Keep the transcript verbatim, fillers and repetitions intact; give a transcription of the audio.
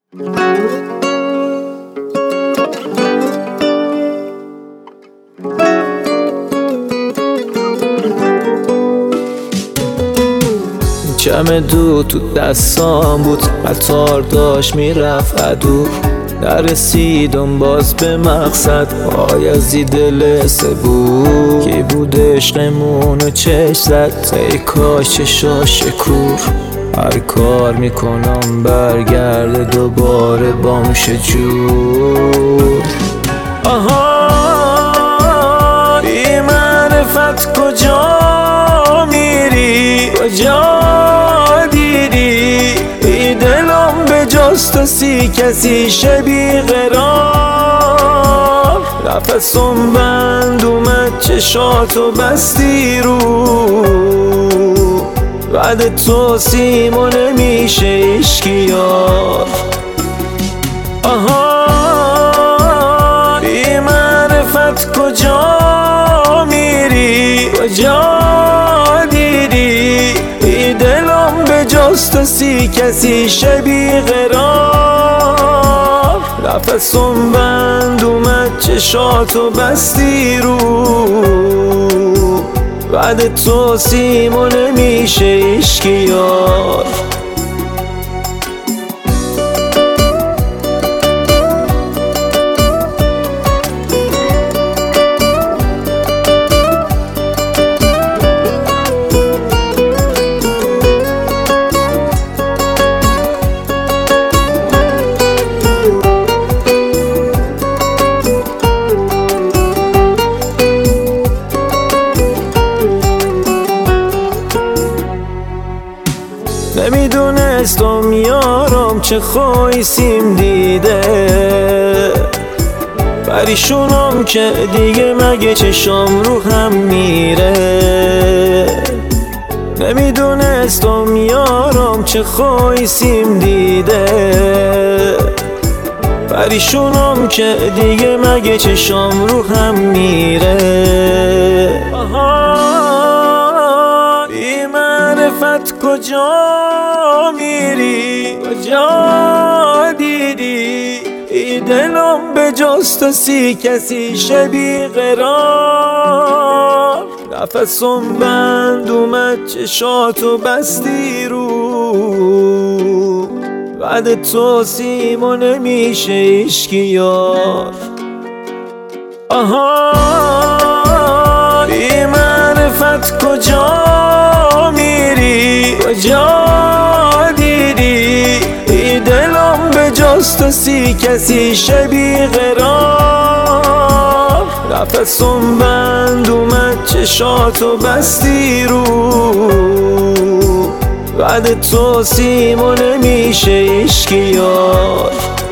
جمع دود تو دستام بود، قطار داشت میرفت عدو، نرسیدم باز به مقصد. بایزی دل سبور کی بود عشقمونو چشم زد، ای کاش چشاش کور. هر کار میکنم برگرده دوباره بامش جور. آها بی معرفت کجا میری، کجا دیدی ای دلم به جز تو سی کسی شبی قرار. نفسم بند اومد چشاتو بستی رو، بعد تو سیمو نمیشه عشقی یار. آها بی معرفت کجا میری، کجا دیدی ای دلم به جز تو سی کسی شبی قرار. نفسم بند اومد چشاتو بستی رو، بعد تو سیمو نمیشه عشقی یار. نمیدونستم یارم چه خواهیسیم دیده، پریشونم که دیگه مگه چشم رو هم میره. نمیدونستم یارم چه خواهیسیم دیده، پریشونم که دیگه مگه چشم رو هم میره. آها بی معرفت کجا میری، کجا دیدی ای دلم به جز تو سی کسی شبی قرار. نفسم بند اومد چشاتو بستی رو، بعد تو سیمو نمیشه عشقی یار. آها بی معرفت کجا میری، کجا دیدی ای دلم به جز تو سی کسی شبی قرار. نفسم بند اومد چشاتو بستی رو، بعد تو سیمو نمیشه عشقی یار.